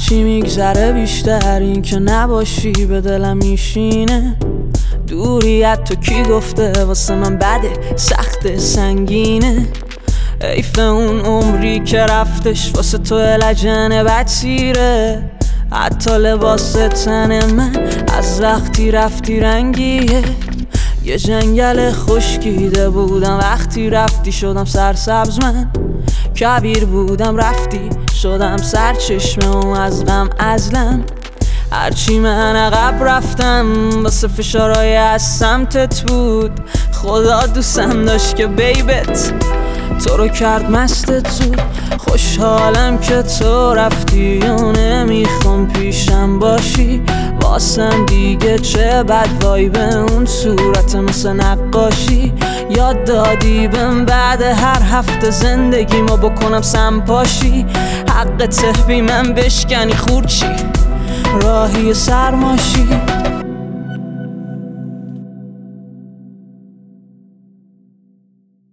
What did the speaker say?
هرچی میگذره بیشتر این که نباشی به دلم میشینه. دوریت تو کی گفته واسه من بده، سخت سنگینه. حیف اون عمری که رفتش واسه تو لجن بدسیره. حتی لباس تن من از وقتی رفتی رنگیه. یه جنگل خشکیده بودم وقتی رفتی شدم سرسبز. من کبیر بودم رفتی شدم سرچشمه و از غم ازلم. هرچی من عقب رفتم واسه فشارهای از سمتت بود. خدا دوستم داشت که بیبت تو رو کرد مستت زود. خوشحالم که تو رفتی و نمیخوام پیشم باشی. واسم دیگه چه بد وایب اون صورت مثل نقاشی. یاد دادی بهم بعد هر هفته زندگی ما بکنم سمپاشی. حق تهبی من بشکنی خورچی راهی سرماشی.